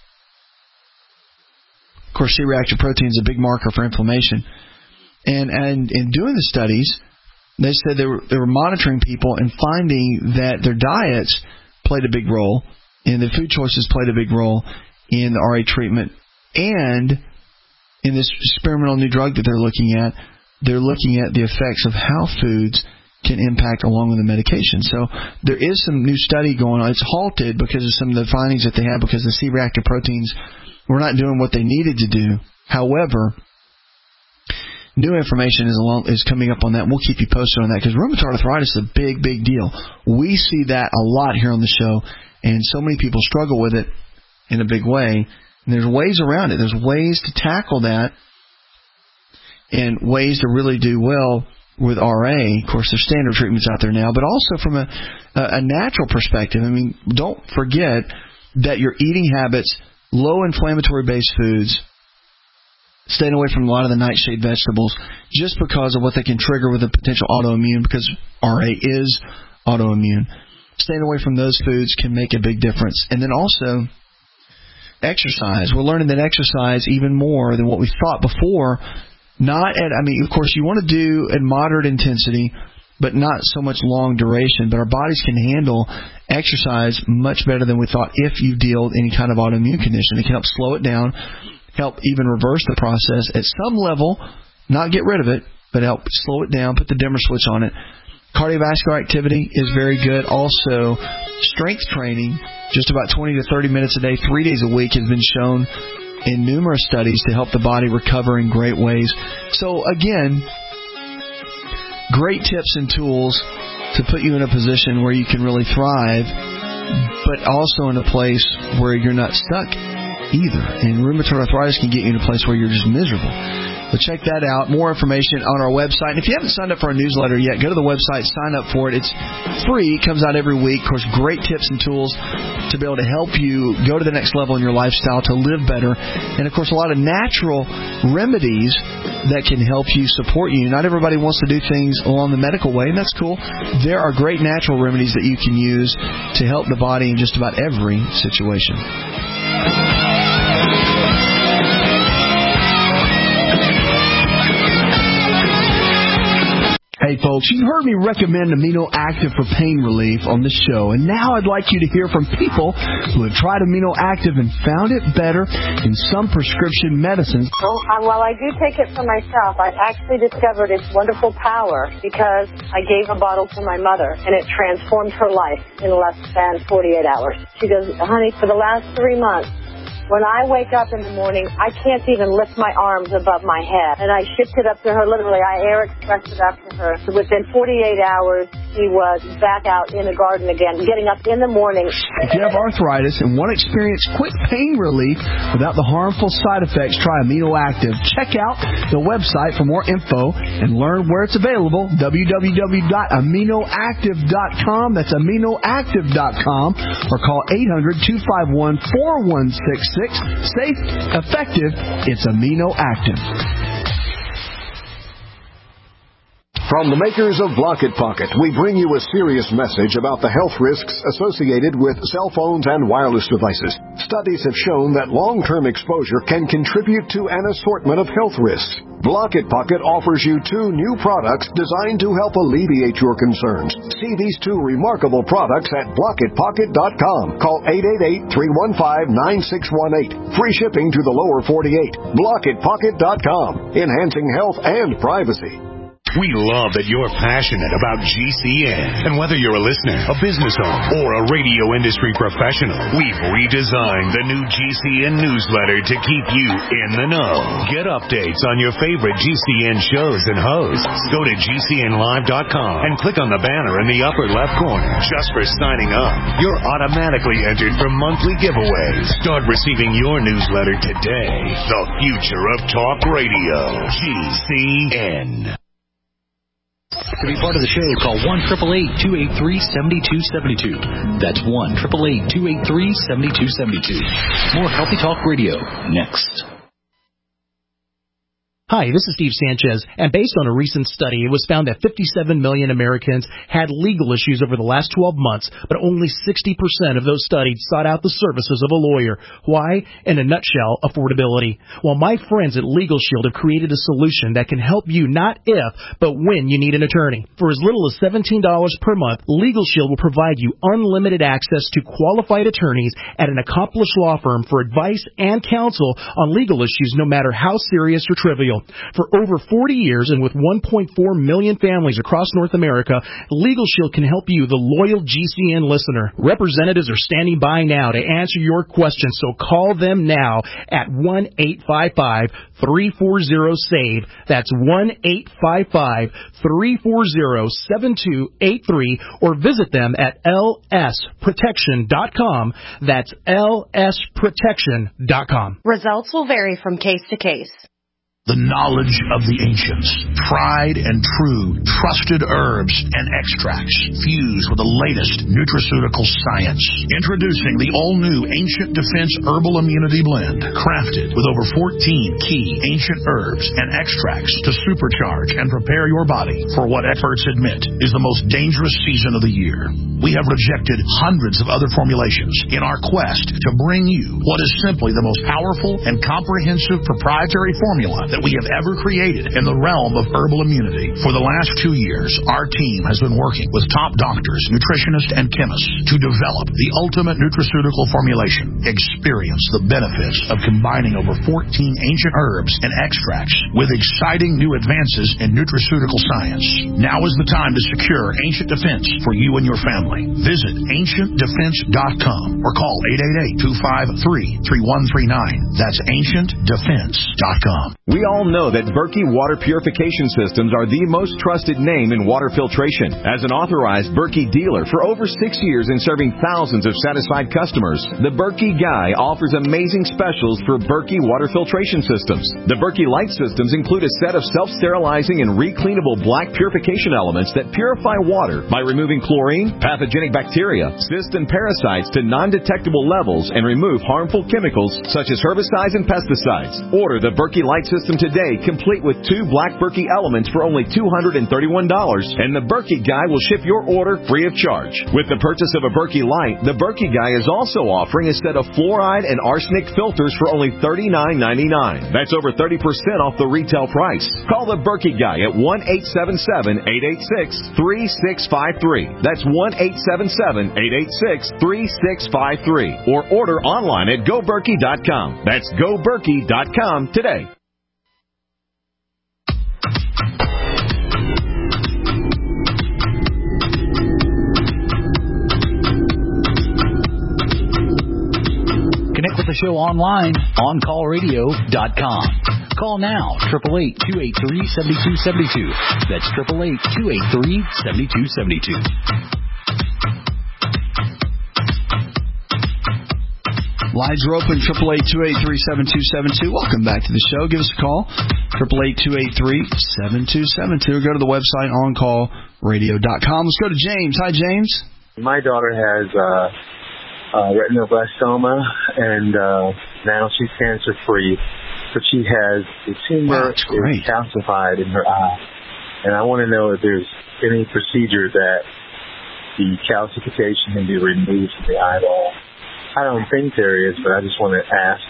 [SPEAKER 4] Of course, C-reactive protein is a big marker for inflammation. And, and in doing the studies, they said they were, they were monitoring people and finding that their diets played a big role, and the food choices played a big role in the R A treatment. And in this experimental new drug that they're looking at, they're looking at the effects of how foods can impact along with the medication. So there is some new study going on. It's halted because of some of the findings that they have because the C-reactive proteins were not doing what they needed to do. However, new information is along, is coming up on that, and we'll keep you posted on that because rheumatoid arthritis is a big, big deal. We see that a lot here on the show, and so many people struggle with it in a big way. And there's ways around it. There's ways to tackle that and ways to really do well with R A. Of course, there's standard treatments out there now, but also from a, a natural perspective. I mean, don't forget that your eating habits, low inflammatory-based foods, staying away from a lot of the nightshade vegetables, just because of what they can trigger with a potential autoimmune, because R A is autoimmune. Staying away from those foods can make a big difference. And then also, exercise. We're learning that exercise even more than what we thought before. Not at, I mean, of course, you want to do at moderate intensity, but not so much long duration. But our bodies can handle exercise much better than we thought if you deal with any kind of autoimmune condition. It can help slow it down, help even reverse the process at some level, not get rid of it, but help slow it down, put the dimmer switch on it. Cardiovascular activity is very good. Also, strength training, just about twenty to thirty minutes a day, three days a week, has been shown in numerous studies to help the body recover in great ways. So, again, great tips and tools to put you in a position where you can really thrive, but also in a place where you're not stuck either. And rheumatoid arthritis can get you in a place where you're just miserable. But check that out. More information on our website. And if you haven't signed up for our newsletter yet, go to the website, sign up for it. It's free. It comes out every week. Of course, great tips and tools to be able to help you go to the next level in your lifestyle, to live better. And, of course, a lot of natural remedies that can help you, support you. Not everybody wants to do things along the medical way, and that's cool. There are great natural remedies that you can use to help the body in just about every situation.
[SPEAKER 15] Hey, folks, you've heard me recommend Amino Active for pain relief on this show, and now I'd like you to hear from people who have tried Amino Active and found it better than some prescription medicines.
[SPEAKER 21] Well, uh, while I do take it for myself, I actually discovered its wonderful power because I gave a bottle to my mother, and it transformed her life in less than forty-eight hours. She goes, honey, for the last three months, when I wake up in the morning, I can't even lift my arms above my head. And I shipped it up to her, literally. I air expressed it up to her. So within forty-eight hours, she was back out in the garden again, getting up in the morning.
[SPEAKER 15] If you have arthritis and want to experience quick pain relief without the harmful side effects, try Amino Active. Check out the website for more info and learn where it's available, w w w dot amino active dot com. That's amino active dot com. Or call eight hundred, two five one, four one six six. Safe, effective, it's Amino Active.
[SPEAKER 22] From the makers of Block It Pocket, we bring you a serious message about the health risks associated with cell phones and wireless devices. Studies have shown that long-term exposure can contribute to an assortment of health risks. Block It Pocket offers you two new products designed to help alleviate your concerns. See these two remarkable products at block it pocket dot com. Call eight eight eight, three one five, nine six one eight. Free shipping to the lower forty-eight. block it pocket dot com. Enhancing health and privacy.
[SPEAKER 1] We love that you're passionate about G C N. And whether you're a listener, a business owner, or a radio industry professional, we've redesigned the new G C N newsletter to keep you in the know. Get updates on your favorite G C N shows and hosts. Go to G C N live dot com and click on the banner in the upper left corner. Just for signing up, you're automatically entered for monthly giveaways. Start receiving your newsletter today. The future of talk radio. G C N.
[SPEAKER 13] To be part of the show, call one eight eight eight, two eight three, seven two seven two. That's one eight eight eight, two eight three, seven two seven two. More Healthy Talk Radio next.
[SPEAKER 23] Hi, this is Steve Sanchez, and based on a recent study, it was found that fifty-seven million Americans had legal issues over the last twelve months, but only sixty percent of those studied sought out the services of a lawyer. Why? In a nutshell, affordability. Well, my friends at Legal Shield have created a solution that can help you not if, but when you need an attorney. For as little as seventeen dollars per month, Legal Shield will provide you unlimited access to qualified attorneys at an accomplished law firm for advice and counsel on legal issues, no matter how serious or trivial. For over forty years and with one point four million families across North America, Legal Shield can help you, the loyal G C N listener. Representatives are standing by now to answer your questions, so call them now at one eight five five, three four zero, SAVE. That's one eight five five, three four zero, seven two eight three, or visit them at L S protection dot com. That's L S protection dot com.
[SPEAKER 24] Results will vary from case to case.
[SPEAKER 8] The knowledge of the ancients, tried and true, trusted herbs and extracts fused with the latest nutraceutical science. Introducing the all-new Ancient Defense Herbal Immunity Blend, crafted with over fourteen key ancient herbs and extracts to supercharge and prepare your body for what experts admit is the most dangerous season of the year. We have rejected hundreds of other formulations in our quest to bring you what is simply the most powerful and comprehensive proprietary formula that we have ever created in the realm of herbal immunity. For the last two years, our team has been working with top doctors, nutritionists, and chemists to develop the ultimate nutraceutical formulation. Experience the benefits of combining over fourteen ancient herbs and extracts with exciting new advances in nutraceutical science. Now is the time to secure Ancient Defense for you and your family. Visit ancient defense dot com or call eight eight eight, two five three, three one three nine. That's ancient defense dot com.
[SPEAKER 25] We all know that Berkey Water Purification Systems are the most trusted name in water filtration. As an authorized Berkey dealer for over six years and serving thousands of satisfied customers, the Berkey Guy offers amazing specials for Berkey water filtration systems. The Berkey Light systems include a set of self-sterilizing and recleanable black purification elements that purify water by removing chlorine, pathogenic bacteria, cysts, and parasites to non-detectable levels and remove harmful chemicals such as herbicides and pesticides. Order the Berkey Light system system today, complete with two Black Berkey elements for only two hundred thirty-one dollars, and the Berkey Guy will ship your order free of charge. With the purchase of a Berkey Light, the Berkey Guy is also offering a set of fluoride and arsenic filters for only thirty-nine ninety-nine. That's over thirty percent off the retail price. Call the Berkey Guy at one eight seven seven, eight eight six, three six five three. That's one eight seven seven, eight eight six, three six five three. Or order online at go berkey dot com. That's go berkey dot com today.
[SPEAKER 13] Connect with the show online, on call radio dot com. Call now, eight eight eight, two eight three, seven two seven two. That's eight eight eight, two eight three, seven two seven two.
[SPEAKER 4] Lines are open, eight eight eight, two eight three, seven two seven two. Welcome back to the show. Give us a call, eight eight eight, two eight three, seven two seven two. Or go to the website, on call radio dot com. Let's go to James. Hi, James.
[SPEAKER 2] My daughter has uh, uh, retinoblastoma, and uh, now she's cancer-free. But she has a tumor is calcified in her eye. And I want to know if there's any procedure that the calcification can be removed from the eyeball. I don't think there is, but I just want to ask.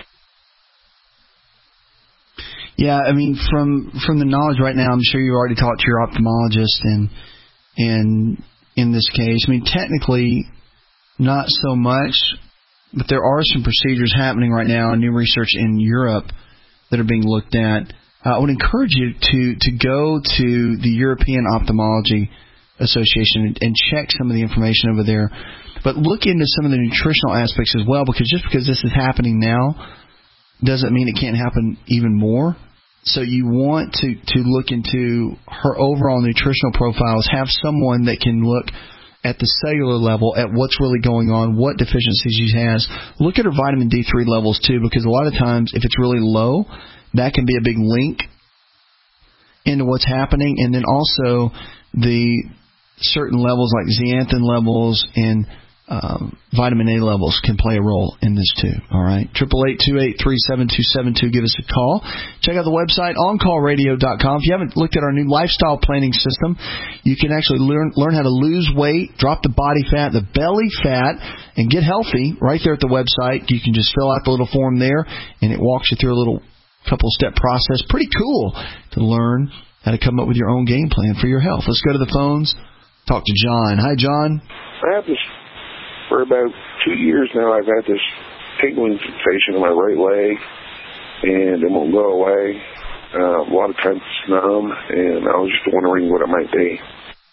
[SPEAKER 4] Yeah, I mean, from from the knowledge right now, I'm sure you already talked to your ophthalmologist, and and in this case, I mean, technically, not so much, but there are some procedures happening right now, new research in Europe that are being looked at. Uh, I would encourage you to to go to the European Ophthalmology Association and, and check some of the information over there. But look into some of the nutritional aspects as well, because just because this is happening now doesn't mean it can't happen even more. So you want to, to look into her overall nutritional profiles, have someone that can look at the cellular level at what's really going on, what deficiencies she has. Look at her vitamin D three levels too, because a lot of times if it's really low, that can be a big link into what's happening. And then also the certain levels like zeaxanthin levels and um, vitamin A levels can play a role in this too. All right, eight eight eight, two eight three, seven two seven two. Give us a call. Check out the website, on call radio dot com. If you haven't looked at our new lifestyle planning system, you can actually learn learn how to lose weight, drop the body fat, the belly fat, and get healthy right there at the website. You can just fill out the little form there, and it walks you through a little couple step process. Pretty cool to learn how to come up with your own game plan for your health. Let's go to the phones. Talk to John. Hi, John.
[SPEAKER 3] I have this for about two years now. I've had this tingling sensation in my right leg, and it won't go away. Uh, a lot of times it's numb, and I was just wondering what it might be.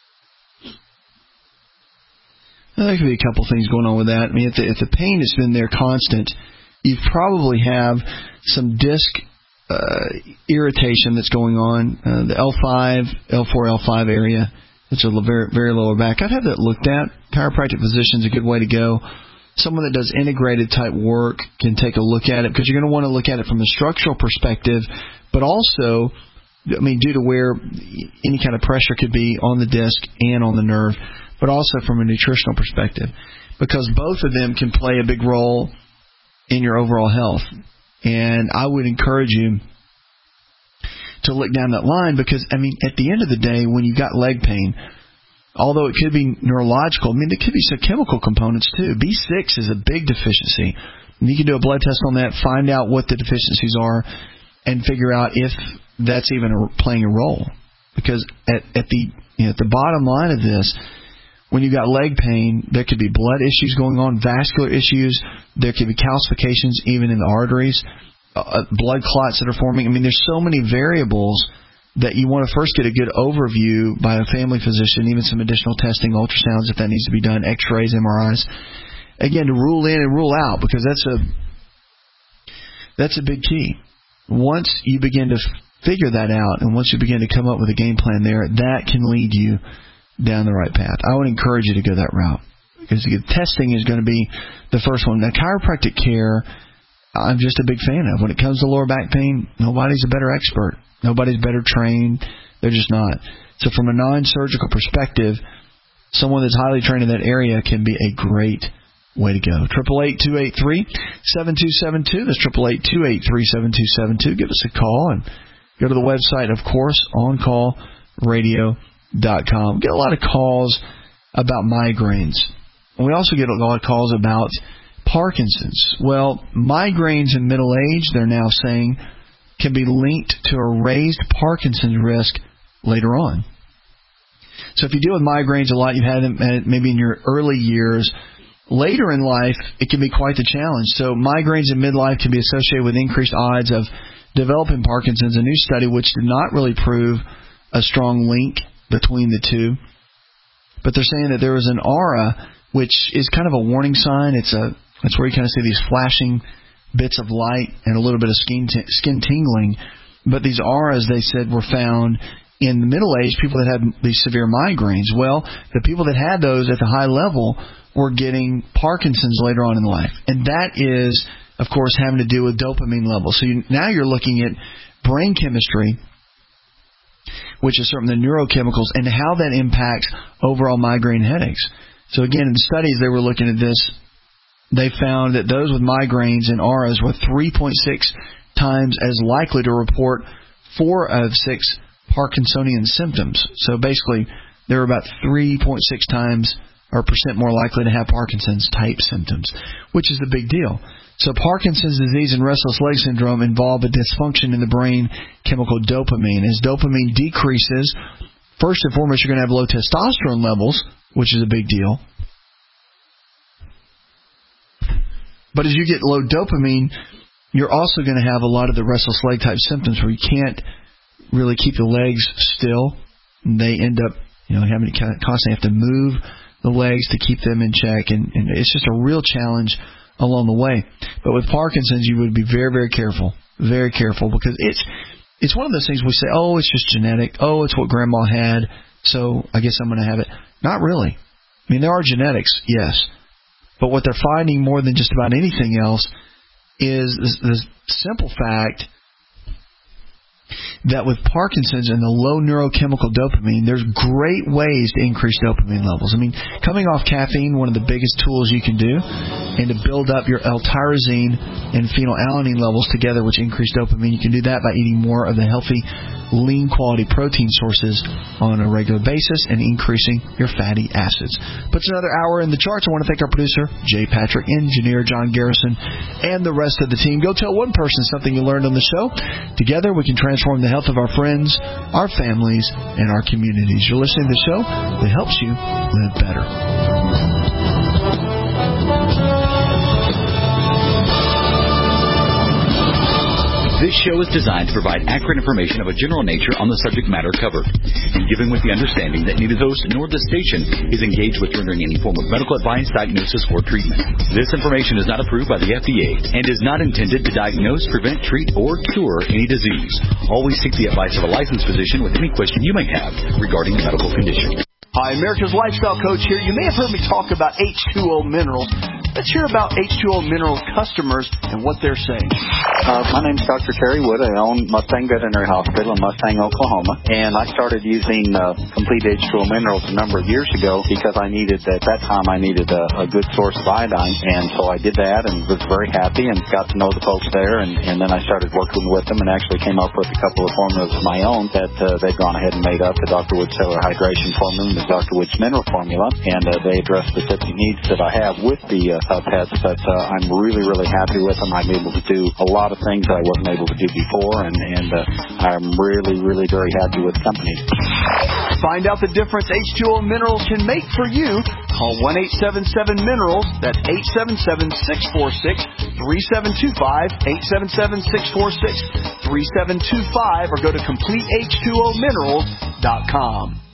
[SPEAKER 4] Well, there could be a couple things going on with that. I mean, if the, if the pain has been there constant, you probably have some disc uh, irritation that's going on. Uh, the L five, L four, L five area. It's a very, very lower back. I'd have that looked at. Chiropractic physician's a good way to go. Someone that does integrated type work can take a look at it, because you're going to want to look at it from a structural perspective, but also, I mean, due to where any kind of pressure could be on the disc and on the nerve, but also from a nutritional perspective, because both of them can play a big role in your overall health. And I would encourage you to look down that line, because, I mean, at the end of the day, when you've got leg pain, although it could be neurological, I mean, there could be some chemical components too. B six is a big deficiency. And you can do a blood test on that, find out what the deficiencies are, and figure out if that's even a, playing a role. Because at, at the you know, at the bottom line of this, when you've got leg pain, there could be blood issues going on, vascular issues. There could be calcifications even in the arteries. Uh, blood clots that are forming. I mean, there's so many variables that you want to first get a good overview by a family physician, even some additional testing, ultrasounds if that needs to be done, x-rays, M R Is. Again, to rule in and rule out, because that's a that's a big key. Once you begin to figure that out, and once you begin to come up with a game plan there, that can lead you down the right path. I would encourage you to go that route, because the testing is going to be the first one. Now, chiropractic care, I'm just a big fan of. When it comes to lower back pain, nobody's a better expert. Nobody's better trained. They're just not. So from a non-surgical perspective, someone that's highly trained in that area can be a great way to go. eight eight eight, two eight three, seven two seven two. That's eight eight eight, two eight three, seven two seven two. Give us a call and
[SPEAKER 5] Go to the website, of course, on call radio dot com. Get a lot of calls about migraines. We also get a lot of calls about Parkinson's. Well, migraines in middle age, they're now saying, can be linked to a raised Parkinson's risk later on. So if you deal with migraines a lot, you've had them maybe in your early years. Later in life, it can be quite the challenge. So migraines in midlife can be associated with increased odds of developing Parkinson's. A new study which did not really prove a strong link between the two. But they're saying that there was an aura, which is kind of a warning sign. It's a it's where you kind of see these flashing bits of light and a little bit of skin t- skin tingling. But these auras, they said, were found in the middle age, people that had these severe migraines. Well, the people that had those at the high level were getting Parkinson's later on in life. And that is, of course, having to do with dopamine levels. So you, now you're looking at brain chemistry, which is certainly the neurochemicals, and how that impacts overall migraine headaches. So again, in studies they were looking at this, they found that those with migraines and auras were three point six times as likely to report four of six Parkinsonian symptoms. So basically, they're about three point six times or percent more likely to have Parkinson's type symptoms, which is a big deal. So Parkinson's disease and restless leg syndrome involve a dysfunction in the brain chemical dopamine. As dopamine decreases, first and foremost, you're going to have low testosterone levels, which is a big deal. But as you get low dopamine, you're also going to have a lot of the restless leg type symptoms where you can't really keep the legs still. They end up, you know, having to constantly have to move the legs to keep them in check, and, and it's just a real challenge along the way. But with Parkinson's, you would be very, very careful, very careful, because it's it's one of those things we say, oh, it's just genetic, oh, it's what grandma had, so I guess I'm going to have it. Not really. I mean, there are genetics, yes, but what they're finding more than just about anything else is the, the simple fact that with Parkinson's and the low neurochemical dopamine, there's great ways to increase dopamine levels. I mean, coming off caffeine, one of the biggest tools you can do, and to build up your L-tyrosine and phenylalanine levels together, which increase dopamine, you can do that by eating more of the healthy, lean quality protein sources on a regular basis and increasing your fatty acids. Puts another hour in the charts. I want to thank our producer, Jay Patrick, engineer John Garrison, and the rest of the team. Go tell one person something you learned on the show. Together we can transform the health of our friends, our families, and our communities. You're listening to the show that helps you live better.
[SPEAKER 13] This show is designed to provide accurate information of a general nature on the subject matter covered, and given with the understanding that neither the host nor the station is engaged with rendering any form of medical advice, diagnosis, or treatment. This information is not approved by the F D A and is not intended to diagnose, prevent, treat, or cure any disease. Always seek the advice of a licensed physician with any question you may have regarding a medical condition.
[SPEAKER 15] Hi, America's Lifestyle Coach here. You may have heard me talk about H two O Minerals. Let's hear about H two O Minerals customers and what they're saying.
[SPEAKER 6] Uh, my name's Doctor Terry Wood. I own Mustang Veterinary Hospital in Mustang, Oklahoma. And I started using uh, Complete H two O Minerals a number of years ago because I needed, at that time, I needed a, a good source of iodine. And so I did that and was very happy and got to know the folks there. And, and then I started working with them and actually came up with a couple of formulas of my own that uh, they've gone ahead and made up, the Doctor Wood Cellular Hydration Formula and the Doctor Wood's Mineral Formula. And uh, they address specific needs that I have with the uh, Uh, pets, but uh, I'm really, really happy with them. I'm able to do a lot of things that I wasn't able to do before, and, and uh, I'm really, really very happy with the company.
[SPEAKER 15] Find out the difference H two O Minerals can make for you. Call one eight seven seven minerals. That's eight seven seven, six four six, three seven two five, eight seven seven, six four six, three seven two five, or go to complete H two O minerals dot com.